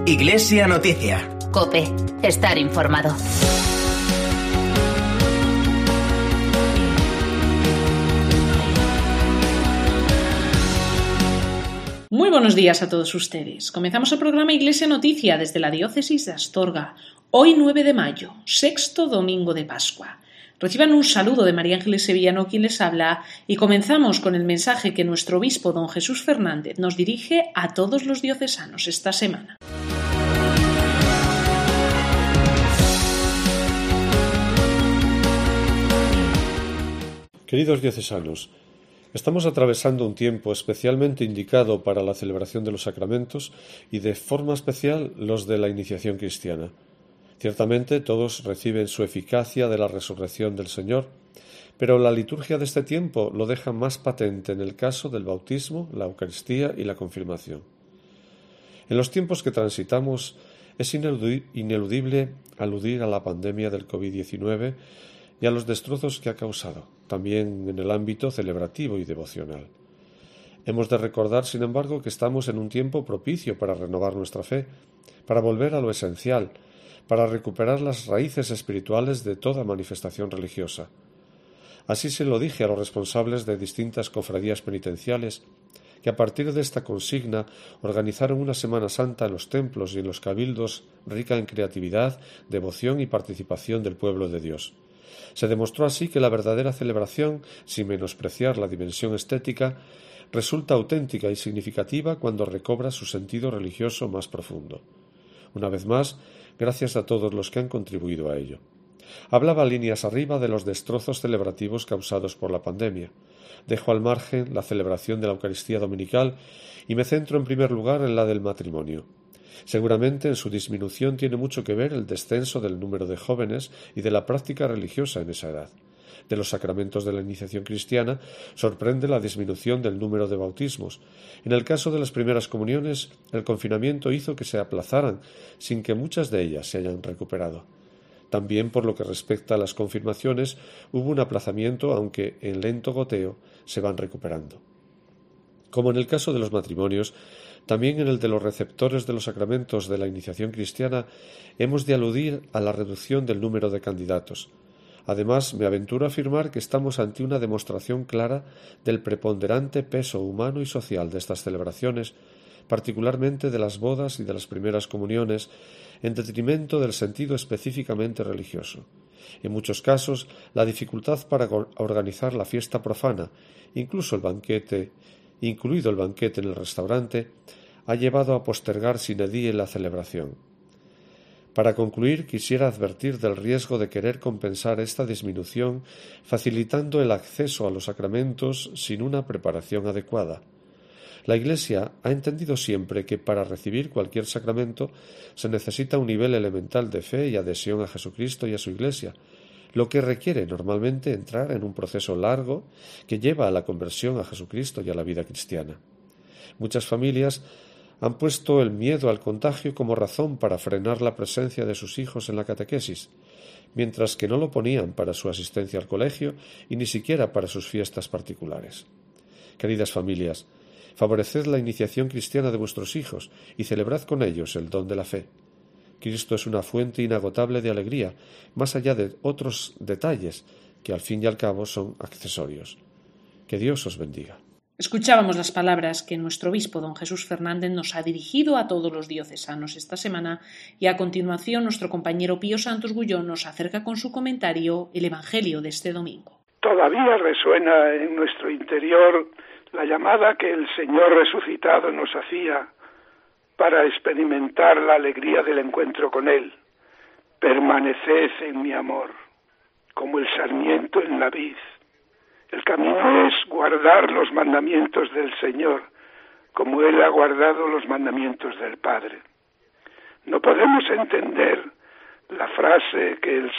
Iglesia Noticia. COPE. Estar informado. Muy buenos días a todos ustedes. Comenzamos el programa Iglesia Noticia desde la Diócesis de Astorga. Hoy 9 de mayo, sexto domingo de Pascua. Reciban un saludo de María Ángeles Sevillano, quien les habla, y comenzamos con el mensaje que nuestro obispo don Jesús Fernández nos dirige a todos los diocesanos esta semana. Queridos diocesanos, estamos atravesando un tiempo especialmente indicado para la celebración de los sacramentos y de forma especial los de la iniciación cristiana. Ciertamente todos reciben su eficacia de la resurrección del Señor, pero la liturgia de este tiempo lo deja más patente en el caso del bautismo, la Eucaristía y la confirmación. En los tiempos que transitamos es ineludible aludir a la pandemia del COVID-19 y a los destrozos que ha causado, también en el ámbito celebrativo y devocional. Hemos de recordar, sin embargo, que estamos en un tiempo propicio para renovar nuestra fe, para volver a lo esencial, para recuperar las raíces espirituales de toda manifestación religiosa. Así se lo dije a los responsables de distintas cofradías penitenciales, que a partir de esta consigna organizaron una Semana Santa en los templos y en los cabildos rica en creatividad, devoción y participación del pueblo de Dios. Se demostró así que la verdadera celebración, sin menospreciar la dimensión estética, resulta auténtica y significativa cuando recobra su sentido religioso más profundo. Una vez más, gracias a todos los que han contribuido a ello. Hablaba líneas arriba de los destrozos celebrativos causados por la pandemia. Dejo al margen la celebración de la Eucaristía dominical y me centro en primer lugar en la del matrimonio. Seguramente en su disminución tiene mucho que ver el descenso del número de jóvenes y de la práctica religiosa en esa edad. De los sacramentos de la iniciación cristiana sorprende la disminución del número de bautismos. En el caso de las primeras comuniones, el confinamiento hizo que se aplazaran, sin que muchas de ellas se hayan recuperado. También por lo que respecta a las confirmaciones, hubo un aplazamiento, aunque en lento goteo se van recuperando. Como en el caso de los matrimonios, también en el de los receptores de los sacramentos de la iniciación cristiana hemos de aludir a la reducción del número de candidatos. Además, me aventuro a afirmar que estamos ante una demostración clara del preponderante peso humano y social de estas celebraciones, particularmente de las bodas y de las primeras comuniones, en detrimento del sentido específicamente religioso. En muchos casos, la dificultad para organizar la fiesta profana, incluido el banquete en el restaurante, ha llevado a postergar sine die la celebración. Para concluir, quisiera advertir del riesgo de querer compensar esta disminución facilitando el acceso a los sacramentos sin una preparación adecuada. La Iglesia ha entendido siempre que para recibir cualquier sacramento se necesita un nivel elemental de fe y adhesión a Jesucristo y a su Iglesia, lo que requiere normalmente entrar en un proceso largo que lleva a la conversión a Jesucristo y a la vida cristiana. Muchas familias han puesto el miedo al contagio como razón para frenar la presencia de sus hijos en la catequesis, mientras que no lo ponían para su asistencia al colegio y ni siquiera para sus fiestas particulares. Queridas familias, favoreced la iniciación cristiana de vuestros hijos y celebrad con ellos el don de la fe. Cristo es una fuente inagotable de alegría, más allá de otros detalles que al fin y al cabo son accesorios. Que Dios os bendiga. Escuchábamos las palabras que nuestro obispo don Jesús Fernández nos ha dirigido a todos los diocesanos esta semana y a continuación nuestro compañero Pío Santos Gullón nos acerca con su comentario el Evangelio de este domingo. Todavía resuena en nuestro interior la llamada que el Señor resucitado nos hacía para experimentar la alegría del encuentro con Él. Permaneced en mi amor, como el sarmiento en la vid. El camino es guardar los mandamientos del Señor, como Él ha guardado los mandamientos del Padre. No podemos entender la frase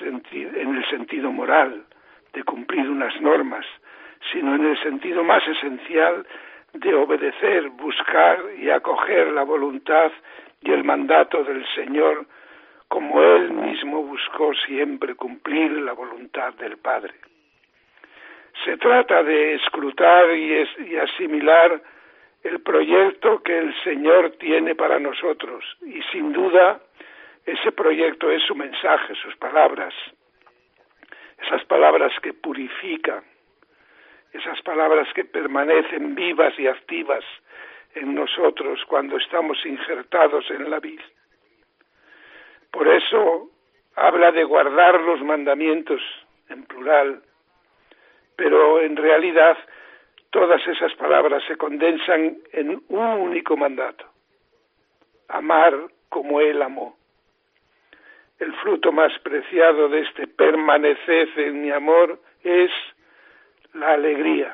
en el sentido moral de cumplir unas normas, sino en el sentido más esencial de obedecer, buscar y acoger la voluntad y el mandato del Señor, como Él mismo buscó siempre cumplir la voluntad del Padre. Se trata de escrutar y asimilar el proyecto que el Señor tiene para nosotros. Y sin duda, ese proyecto es su mensaje, sus palabras. Esas palabras que purifican, esas palabras que permanecen vivas y activas en nosotros cuando estamos injertados en la vid. Por eso habla de guardar los mandamientos en plural, pero en realidad todas esas palabras se condensan en un único mandato: amar como Él amó. El fruto más preciado de este permaneced en mi amor es la alegría.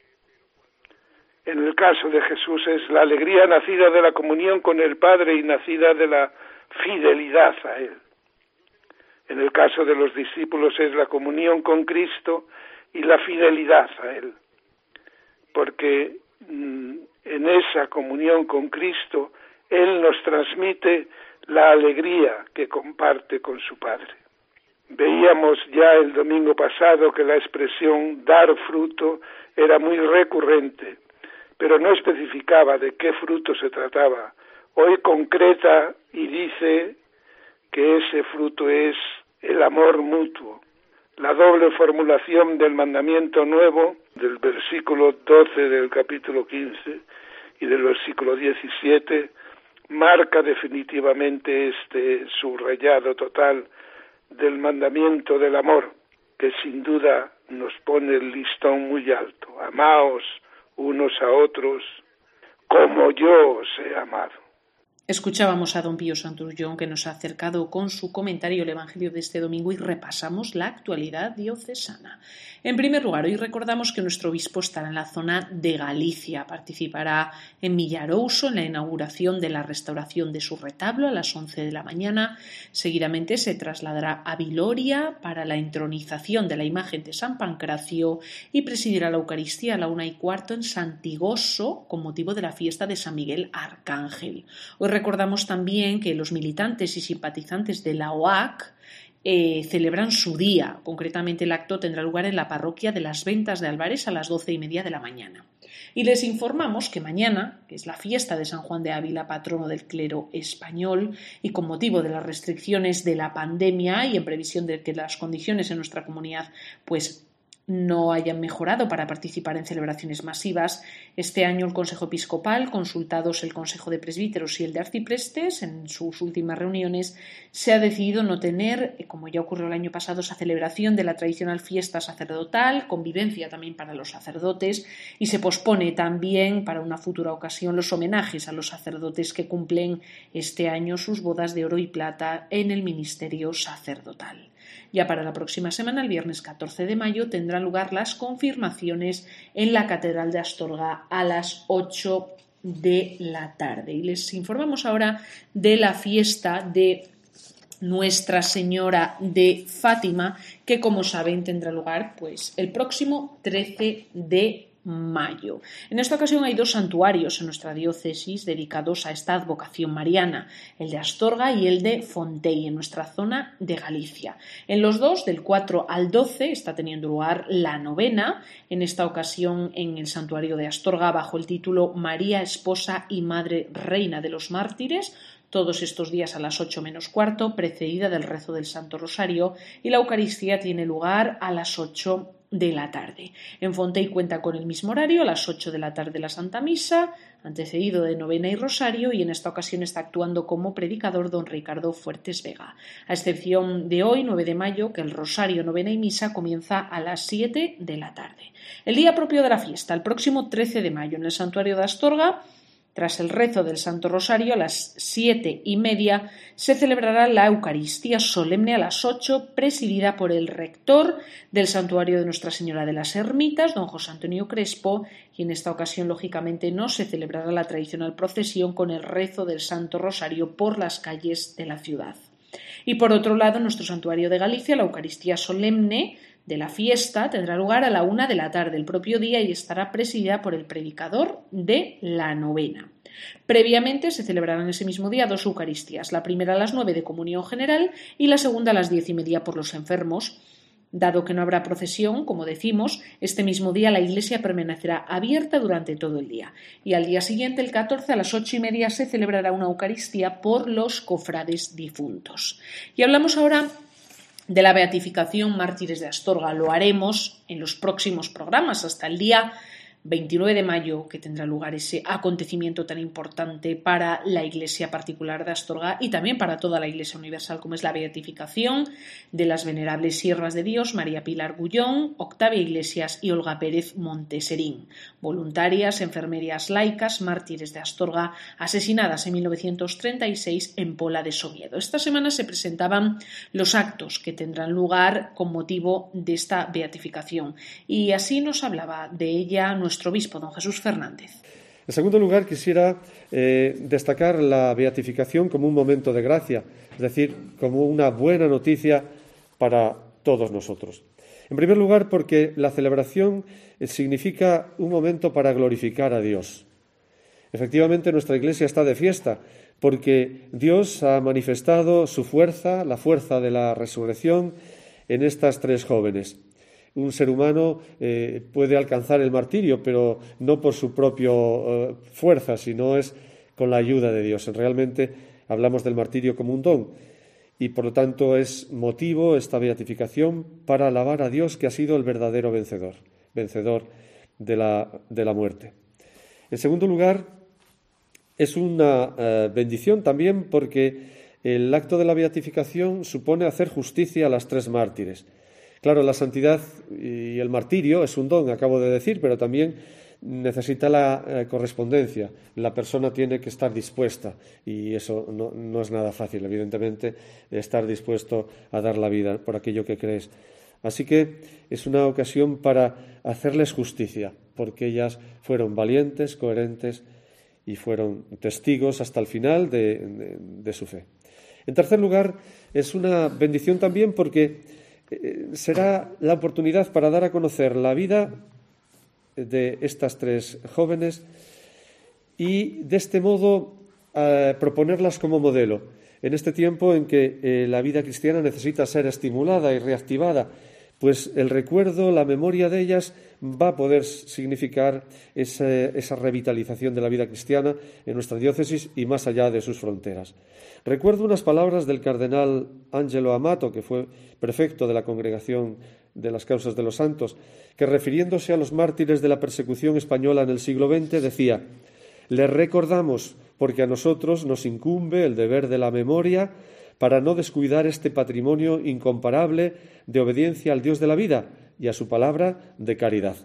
En el caso de Jesús es la alegría nacida de la comunión con el Padre y nacida de la fidelidad a Él. En el caso de los discípulos es la comunión con Cristo y la fidelidad a Él. Porque en esa comunión con Cristo Él nos transmite la alegría que comparte con su Padre. Veíamos ya el domingo pasado que la expresión dar fruto era muy recurrente, pero no especificaba de qué fruto se trataba. Hoy concreta y dice que ese fruto es el amor mutuo. La doble formulación del mandamiento nuevo, del versículo 12 del capítulo 15 y del versículo 17, marca definitivamente este subrayado total del mandamiento del amor, que sin duda nos pone el listón muy alto. Amaos unos a otros como yo os he amado. Escuchábamos a don Pío Santullón, que nos ha acercado con su comentario el Evangelio de este domingo, y repasamos la actualidad diocesana. En primer lugar, hoy recordamos que nuestro obispo estará en la zona de Galicia. Participará en Millarouso en la inauguración de la restauración de su retablo a las 11 de la mañana. Seguidamente se trasladará a Viloria para la entronización de la imagen de San Pancracio y presidirá la Eucaristía a la 1:15 en Santigoso con motivo de la fiesta de San Miguel Arcángel. Hoy recordamos también que los militantes y simpatizantes de la OAC celebran su día. Concretamente, el acto tendrá lugar en la parroquia de las Ventas de Álvarez a las 12:30 de la mañana. Y les informamos que mañana, que es la fiesta de San Juan de Ávila, patrono del clero español, y con motivo de las restricciones de la pandemia y en previsión de que las condiciones en nuestra comunidad no hayan mejorado para participar en celebraciones masivas, este año el Consejo Episcopal, consultados el Consejo de Presbíteros y el de Arciprestes en sus últimas reuniones, se ha decidido no tener, como ya ocurrió el año pasado, esa celebración de la tradicional fiesta sacerdotal, convivencia también para los sacerdotes, y se pospone también para una futura ocasión los homenajes a los sacerdotes que cumplen este año sus bodas de oro y plata en el ministerio sacerdotal. Ya para la próxima semana, el viernes 14 de mayo, tendrán lugar las confirmaciones en la Catedral de Astorga a las 8 de la tarde. Y les informamos ahora de la fiesta de Nuestra Señora de Fátima, que, como saben, tendrá lugar el próximo 13 de mayo. En esta ocasión hay dos santuarios en nuestra diócesis dedicados a esta advocación mariana, el de Astorga y el de Fontei, en nuestra zona de Galicia. En los dos, del 4 al 12, está teniendo lugar la novena, en esta ocasión en el santuario de Astorga, bajo el título María, Esposa y Madre Reina de los Mártires, todos estos días a las 8:15, precedida del rezo del Santo Rosario, y la Eucaristía tiene lugar a las 8 de la tarde. En Fontei cuenta con el mismo horario, a las 8 de la tarde la Santa Misa, antecedido de novena y rosario, y en esta ocasión está actuando como predicador don Ricardo Fuertes Vega. A excepción de hoy, 9 de mayo, que el rosario, novena y misa comienza a las 7 de la tarde. El día propio de la fiesta, el próximo 13 de mayo, en el santuario de Astorga, tras el rezo del Santo Rosario, a las 7:30 se celebrará la Eucaristía solemne a las 8, presidida por el rector del Santuario de Nuestra Señora de las Ermitas, don José Antonio Crespo, y en esta ocasión, lógicamente, no se celebrará la tradicional procesión con el rezo del Santo Rosario por las calles de la ciudad. Y por otro lado, en nuestro Santuario de Galicia, la Eucaristía solemne de la fiesta tendrá lugar a la 1 de la tarde el propio día y estará presidida por el predicador de la novena. Previamente se celebrarán ese mismo día dos Eucaristías, la primera a las 9 de comunión general y la segunda a las 10:30 por los enfermos, Dado que no habrá procesión, como decimos, este mismo día la iglesia permanecerá abierta durante todo el día. Y al día siguiente, el 14, a las 8:30, se celebrará una Eucaristía por los cofrades difuntos. Y hablamos ahora de la beatificación Mártires de Astorga. Lo haremos en los próximos programas hasta el día 29 de mayo, que tendrá lugar ese acontecimiento tan importante para la Iglesia particular de Astorga y también para toda la Iglesia universal, como es la beatificación de las venerables siervas de Dios María Pilar Gullón, Octavia Iglesias y Olga Pérez Monteserín, voluntarias, enfermeras laicas, mártires de Astorga, asesinadas en 1936 en Pola de Somiedo. Esta semana se presentaban los actos que tendrán lugar con motivo de esta beatificación y así nos hablaba de ella nuestro obispo, don Jesús Fernández. En segundo lugar, quisiera destacar la beatificación como un momento de gracia, es decir, como una buena noticia para todos nosotros. En primer lugar, porque la celebración significa un momento para glorificar a Dios. Efectivamente, nuestra Iglesia está de fiesta porque Dios ha manifestado su fuerza, la fuerza de la resurrección, en estas tres jóvenes. Un ser humano puede alcanzar el martirio, pero no por su propia fuerza, sino es con la ayuda de Dios. Realmente hablamos del martirio como un don y, por lo tanto, es motivo esta beatificación para alabar a Dios, que ha sido el verdadero vencedor de la muerte. En segundo lugar, es una bendición también porque el acto de la beatificación supone hacer justicia a las tres mártires. Claro, la santidad y el martirio es un don, acabo de decir, pero también necesita la correspondencia. La persona tiene que estar dispuesta y eso no es nada fácil, evidentemente, estar dispuesto a dar la vida por aquello que crees. Así que es una ocasión para hacerles justicia, porque ellas fueron valientes, coherentes y fueron testigos hasta el final de su fe. En tercer lugar, es una bendición también porque será la oportunidad para dar a conocer la vida de estas tres jóvenes y de este modo proponerlas como modelo en este tiempo en que la vida cristiana necesita ser estimulada y reactivada, pues el recuerdo, la memoria de ellas va a poder significar esa revitalización de la vida cristiana en nuestra diócesis y más allá de sus fronteras. Recuerdo unas palabras del cardenal Angelo Amato, que fue prefecto de la Congregación de las Causas de los Santos, que refiriéndose a los mártires de la persecución española en el siglo XX decía: «Les recordamos porque a nosotros nos incumbe el deber de la memoria para no descuidar este patrimonio incomparable de obediencia al Dios de la vida y a su palabra de caridad».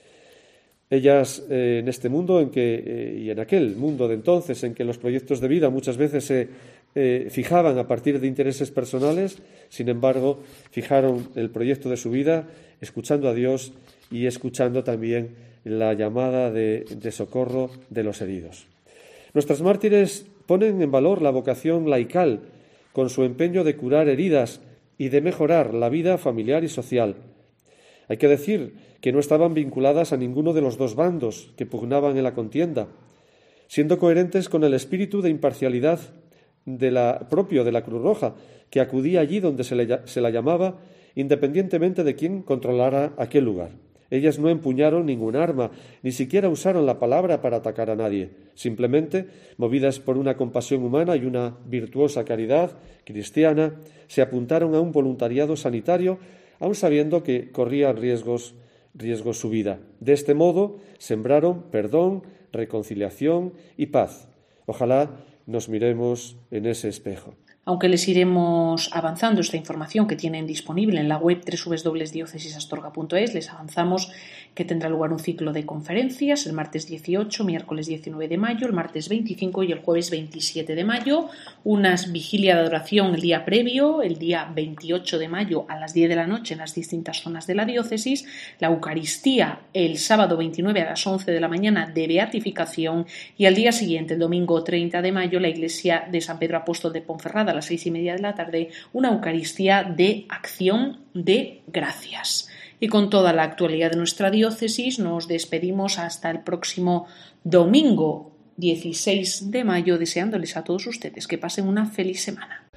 Ellas, en este mundo y en aquel mundo de entonces, en que los proyectos de vida muchas veces se fijaban a partir de intereses personales, sin embargo, fijaron el proyecto de su vida escuchando a Dios y escuchando también la llamada de socorro de los heridos. Nuestras mártires ponen en valor la vocación laical, con su empeño de curar heridas y de mejorar la vida familiar y social. Hay que decir que no estaban vinculadas a ninguno de los dos bandos que pugnaban en la contienda, siendo coherentes con el espíritu de imparcialidad propio de la Cruz Roja, que acudía allí donde se la llamaba, independientemente de quién controlara aquel lugar. Ellas no empuñaron ningún arma, ni siquiera usaron la palabra para atacar a nadie. Simplemente, movidas por una compasión humana y una virtuosa caridad cristiana, se apuntaron a un voluntariado sanitario, aun sabiendo que corría riesgos su vida. De este modo, sembraron perdón, reconciliación y paz. Ojalá nos miremos en ese espejo. Aunque les iremos avanzando esta información que tienen disponible en la web www.diocesisastorga.es, les avanzamos que tendrá lugar un ciclo de conferencias el martes 18, miércoles 19 de mayo, el martes 25 y el jueves 27 de mayo, unas vigilia de adoración el día previo, el día 28 de mayo a las 10 de la noche en las distintas zonas de la diócesis, la Eucaristía el sábado 29 a las 11 de la mañana de beatificación y al día siguiente, el domingo 30 de mayo, la iglesia de San Pedro Apóstol de Ponferrada a las 6:30 de la tarde, una Eucaristía de acción de gracias. Y con toda la actualidad de nuestra diócesis nos despedimos hasta el próximo domingo 16 de mayo, deseándoles a todos ustedes que pasen una feliz semana.